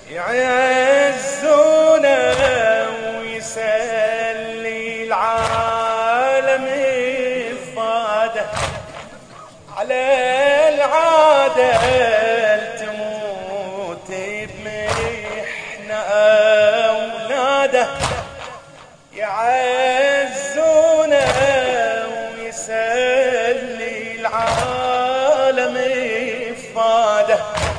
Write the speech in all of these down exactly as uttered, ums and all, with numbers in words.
يعزونا ويسلي العالم إفادة على العادة تموت بمحنة أولاده. يعزونا ويسلي العالم إفادة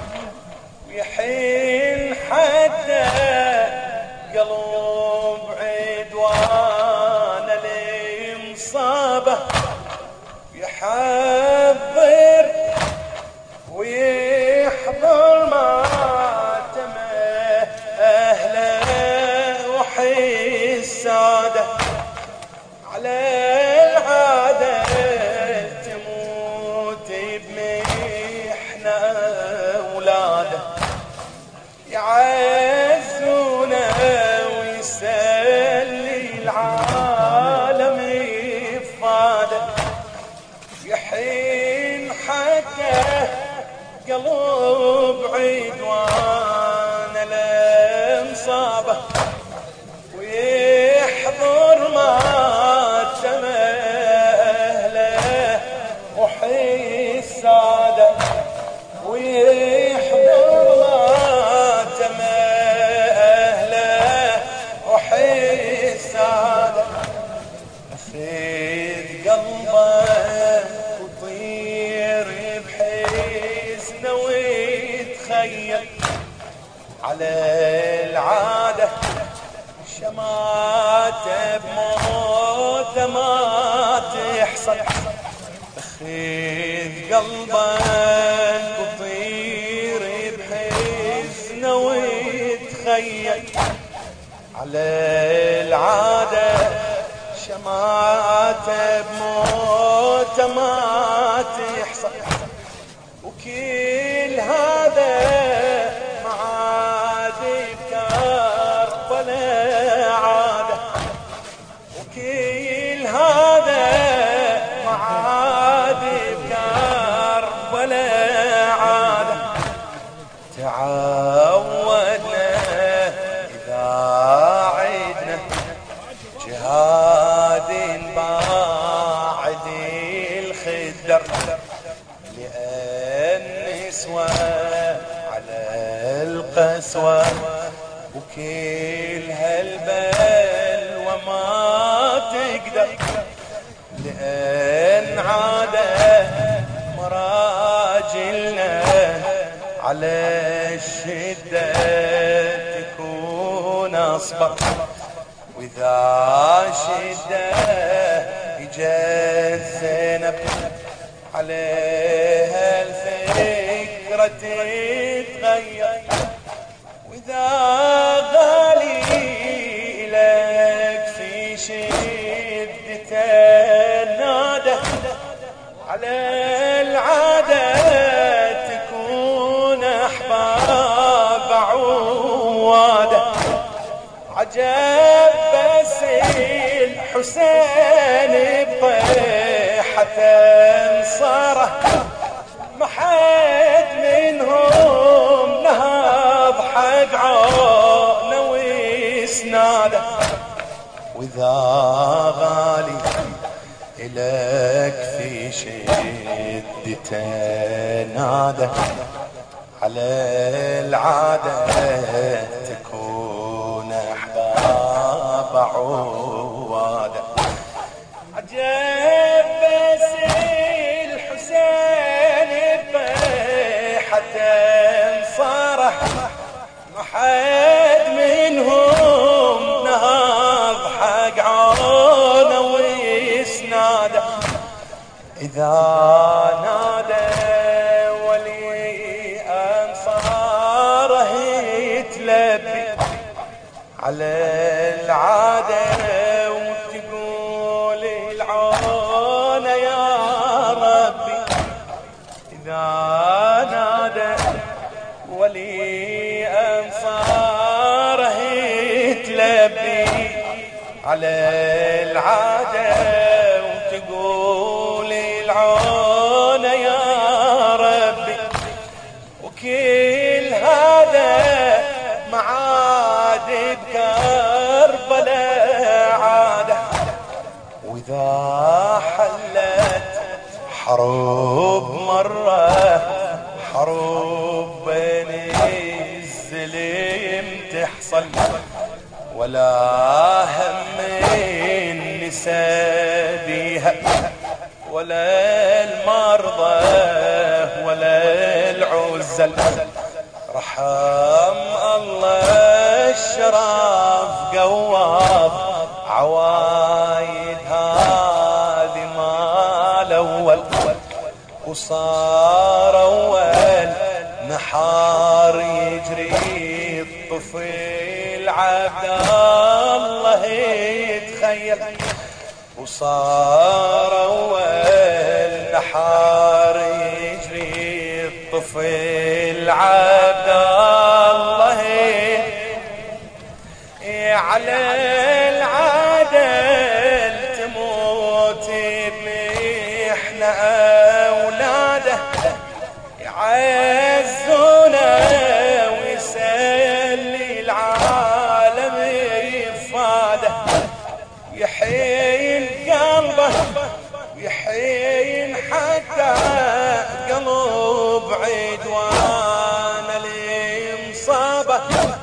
ويحين حتى قلب عدوان المصابة يحضر ويحضر ماتمه أهله وحي السادة على العادة تموت بمحنة أولاده. يعزونا ويسلي العالم إفادة يحين حتى قلب عدوان الانصابه ويحضر ماتم اهله وحي الساده ويحضر ماتم اهله وحي الساده. أخذ قلبه وطير بحزنه ويتخيل على العادة شماته بموته ما تحصل. أخذ قلبك وطير بحزنه ويتخيل على العادة شماته بموته ما تحصل. وكل هذا معاد بكربلاء عاده وكل هذا معاد بكربلاء عاده. تعودنا إذا عدنا جهاد باعد الخدر لأن نسوى على القسوة وكل هالبل وما تقدر لأن عادة مراجلنا على الشدة تكون أصبر. وإذا شدة إجت زينب عليها الفكرة تتغير. وإذا غالي لك في شدته ناده على العادة تكون أحباب عواده. عجب بس الحسين بطيحة انصاره ما حد منهم نهض حق عونه ويسناده. وإذا غالي إلك في شدته ناده على العادة تكون أحباب عواده. عجب بس الحسين بطيحة انصاره ما حد منهم نهض حق عونه ويسناده. إذا نادى ولي أنصاره يتلبي على العادة وتقول العون يا ربي. إذا نادى ولي أنصاره يتلبي على العادة وتقول العون يا ربي. وكل هذا بكربلاء عاده، وإذا حلت حروب مرة حروب بين الزليم تحصل، ولا هم النساء بيها ولا المرضى ولا العزل. رحم الله الشرف قواب عوايد هذه ما الأول، وصار أول نحار يجري الطفل عبد الله يتخيل، وصار أول نحار يجري الطفل عبد الله على العدل تموت بمحنة أولاده، يعزونه ويسلي العالم يفاده، يحين قلبه يحين حتى قلب عدوان المصابة،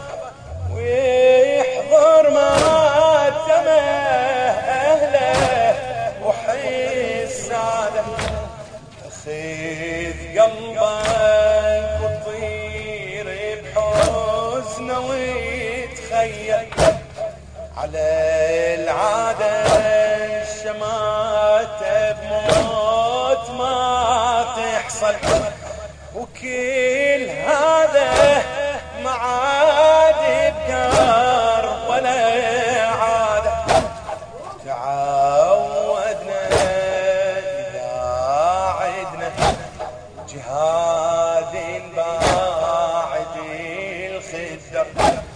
ويحضر ماتمه أهله وحساده. خذ قلبك وطير بحزنه ويتخيل على العادة الشماتة بموت ما تحصل، وكل هذا معاد بكار ولا عادة. تعودنا إذا عدنا جهاد باعد الخدر،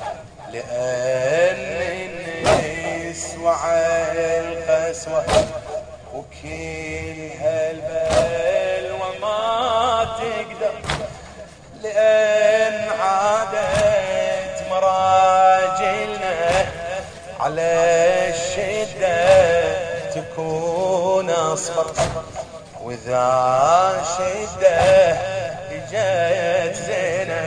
لأن النسوة القسوة وكل هالبلوى ما تقدر، لأن عادت مراجلنا على الشدة تكون أصبر، وإذا شدة إجت زينة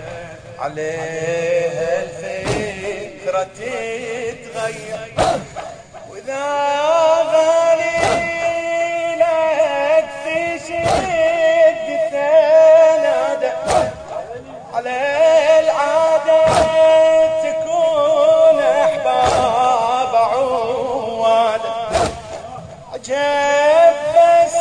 عليها الفكرة تتغير، وإذا غالي لك تشد تنادى على العادة تكون أحباب عوادة. عجب بس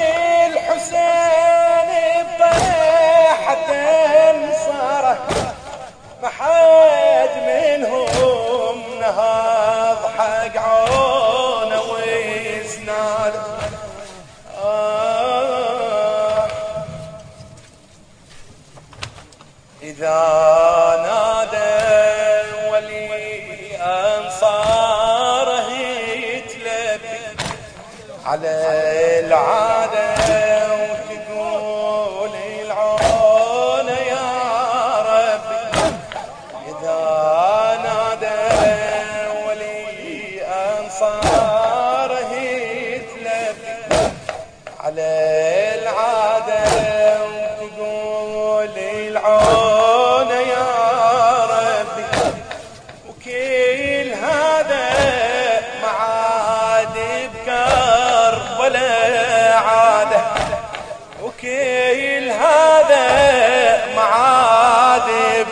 الحسين بطيحة انصاره، ما حد منهم نهض حق عونه ويسناده. آه إذا نادى ولي أنصاره يتلبي على العادة، وتقول العون يا ربي. إذا نادى ولي أنصاره يتلبي على العادة، وتقول العون يا ربي، وكل هذا معاد بكربلاء عاده، وكل هذا معاد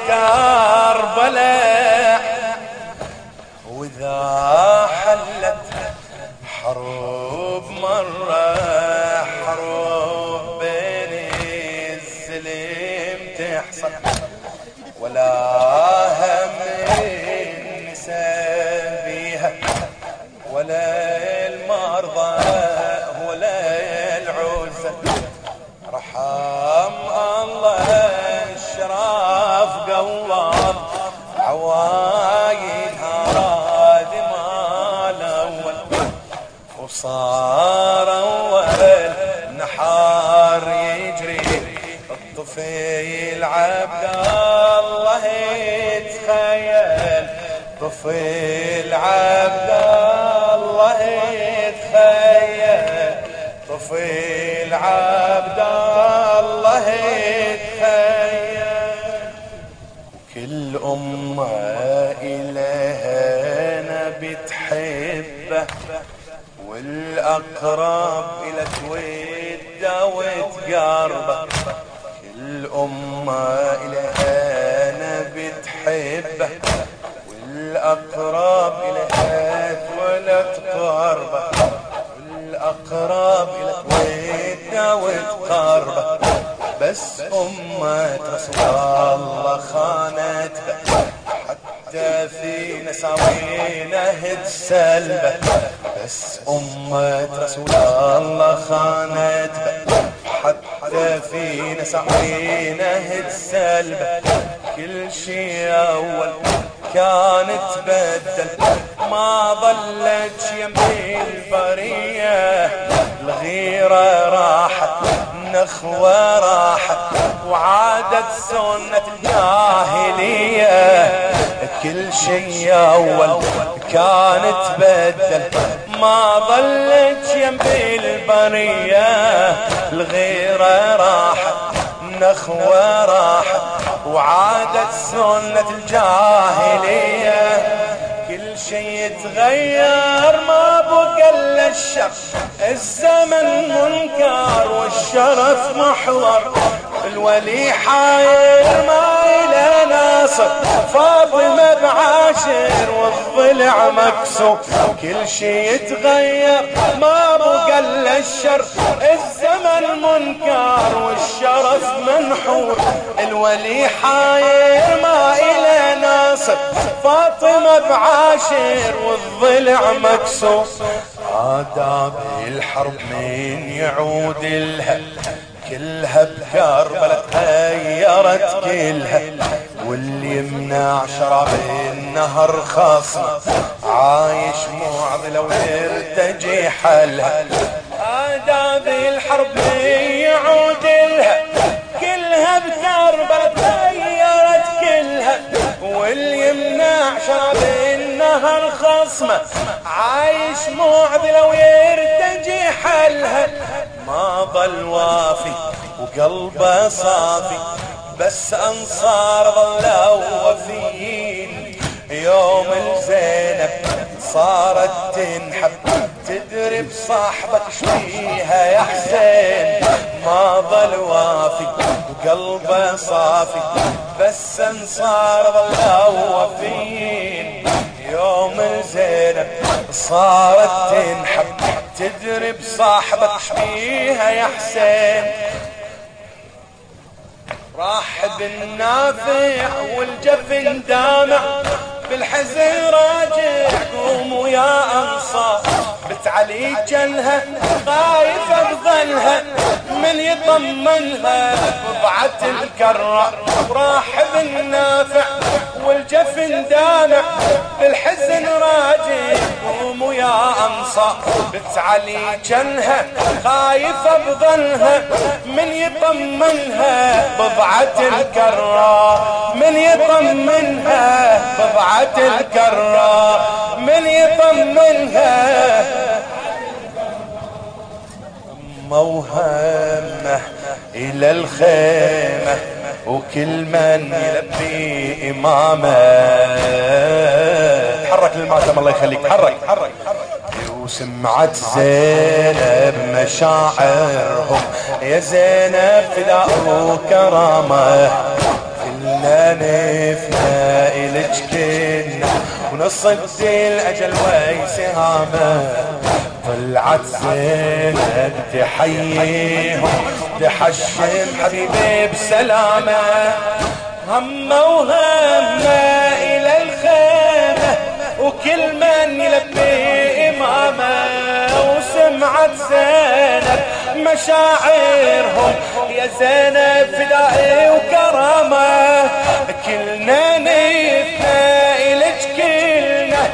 بكربلاء. وإذا حلت حروب مرة حروب بين الزلم تحصل، ولا هم النساء بيها ولا المرضى ولا العزل. رحم الله الشرف قوام عوايد هذه ما الأول، وصار أول نحار يجري الطفيل عبد الله يتخيل طفل عبد الله يتخيل، طفل عبد الله يتخيل، كل أمة إلها نبي تحبه، والأقرب إلى توده وتقربه، كل أمة إلها نبي تحبه، والأقرب إلها ولا تقربه، والأقرب إلى توده وتقربه، بس أمة رسول الله خانته، حتى في نساوينا هد سلبه، بس أمة رسول الله خانته، حتى في نساوينا هد سلبه، كل شي أول كانت بدل، ما ظلت يمي البرية، الغيرة راحت النخوة راحت، وعادت سنة الجاهلية، كل شي أول كانت بدل، ما ظلت يمي البرية، الغيرة راحت النخوة راحت، وعادت سنة الجاهلية، كل شي يتغير ما بقى الا الشر، الزمن منكر والشرف محضر، الولي حاير ما إلى ناصر، فاطمة بعاشر والضلع مكسور، كل شي يتغير ما بقى الا الشر، الزمن منكر والشرف منحور، الولي حاير ما إلى ناصر، فاطمة بعاشر والضلع مكسور، آداب الحرب من يعود لها، كلها بكربلة تغيرت كلها، واللي يمنع شراب النهر خاصم، عايش معضلة ويرتجي حلها، آداب الحرب من يعود لها، كلها بكربلة تغيرت كلها، واللي يمنع شراب النهر خصمه، عايش معضلة ويرتجي حلها، ما ظل وافي وقلبه صافي، بس أنصار ظلوا وفيين، يوم الزينب صارت تنحب، تدري بصاحبك شفيها يا حسين، ما ظل وافي وقلبه صافي، بس أنصار ظلوا وفيين، يوم الزينب صارت تنحب، تدري بصاحبك شفيها يا حسين، راح بالنافع والجفن دامع، بالحزن راجع قوموا يا أنصار، بنت علي جنها خايفة بظلها، من يطمنها بضعة الكرة، راح بالنافع والجفن دامع، بالحزن راجع قوموا يا أنصار، بنت علي جنها خايفة بظلها، من يطمنها بضعة الكرة، من يطمنها بضعة الكرة، من يطمنها، موهمه إلى الخيمة، وكل من يلبي إمامه، تحرك للمعتم الله يخليك، تحرك تحرك، وسمعت زينب مشاعرهم، يا زينب فداء وكرامه، كلنا نفنا إلك كنا، ونصد الأجل ويسهامه، طلعت زينب تحييهم، تحشم حبيبي بسلامه، همه وهمه إلى الخيمة، وكل من يلبي إمامه، وسمعت زينب مشاعرهم، يا زينب فدائي وكرامه، كلنا نفنا إلك كلنا،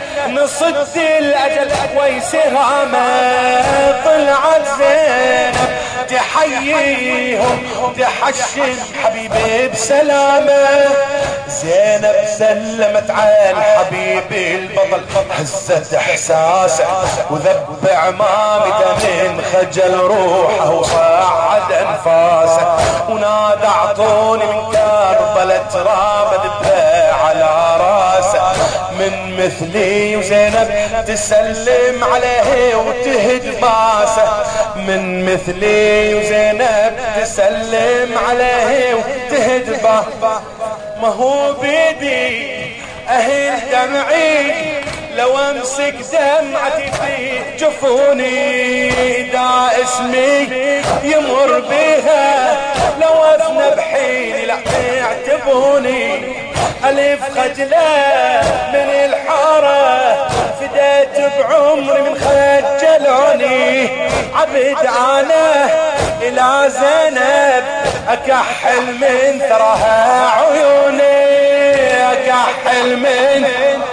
صد الأجل ويسهامه طلعت زينب تحييهم تحشم حبيبي بسلامه. زينب سلمت على الحبيب البطل هزت احساسه وذب عمامته من خجل روحه وصعد انفاسه ونادى اعطوني من كربلة تراب ادبه على راسه من مثلي. وزينب تسلم عليه وتهد باسه من مثلي وزينب تسلم عليه وتهد باسه. ما هو بيدي اهل دمعي لو امسك دمعتي في جفوني دا اسمي يمر بها لو افنى بحيني لا يعتبوني. الف خجله من الحاره فديت بعمري من خجلوني عبد انا الى زينب اكحل من ثراها عيوني اكحل من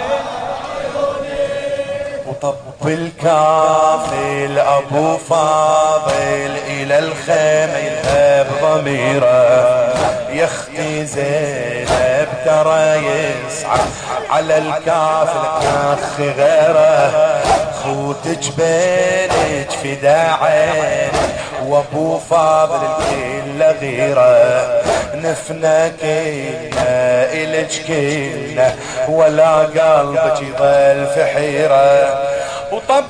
وطب الكافل ابو فاضل الى الخيمه يذهب ضميره يا اختي زينب ترى يصعب على الكافل اخ غيره خوتك بينك فدا عين وابو فاضل الكل غيره نفنا كلنا الك كلنا ولا قلبك يظل في حيره. وطب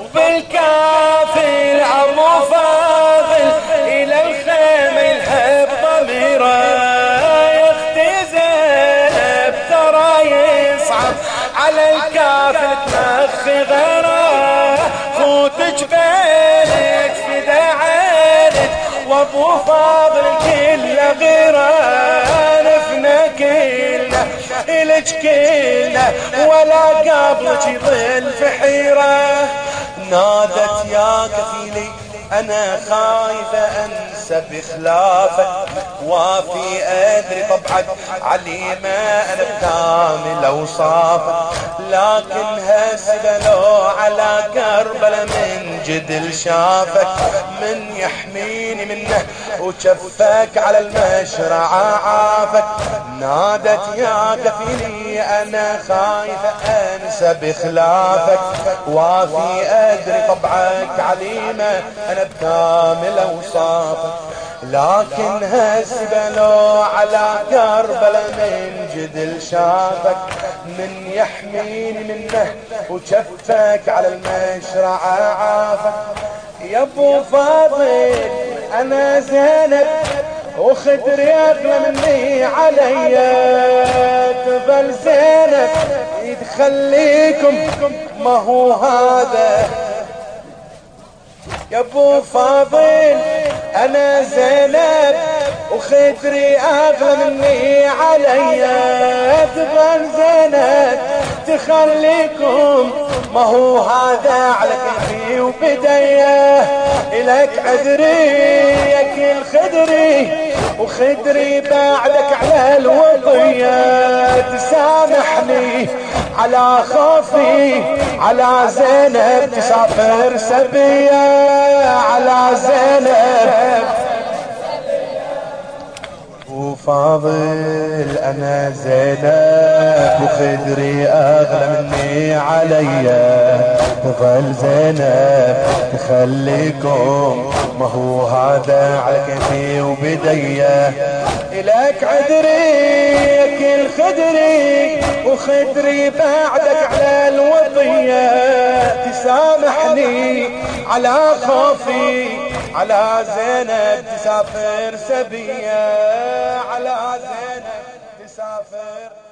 الكافل ابو فاضل الى الخيمه يلهب ضميره يا اختي زينب ترى يصعب على الكافل تنخ غيره خوتك بينك فدا عينك وابو فاضل كل غيره نفنا كلنا الك كلنا ولا قبلك يظل في حيره. نادت يا كفيلي انا خايفه انسى بخلافك وافي ادري طبعك عليمه انا بكامل اوصافك لكن هسه لو على كربله من جدل شافك من يحميني منه وشفك على المشرعه عافك. نادت يا كفيلي انا خايفه انسى بخلافك وافي ادري طبعك عليمه انا بكامل اوصافك لكن هسه لو على كربله من جدل شافك من يحميني منه وشفك على المشرعه عافك. يا ابو فاضل انا زينب وخدري اغلى مني عليا تظل زينب يتخليكم ما هو هذا. يا ابو فاضل انا زينب وخدري اغلى مني عليا تظل زينب تخليكم ما هو هذا على كيفي وبدايه الك عذري يا كل خدري وخدري بعدك على الوضية تسامحني على خوفي على زينب تسافر سبية على زينب. وفاضل انا زينب وخدري اغلى مني عليا تظل زينب تخليكم ما هو هذا على كيفي وبدية الك عذري كل خدري وخدري بعدك على الوضية تسامحني على خوفي على زينب تسافر سبية على زينب تسافر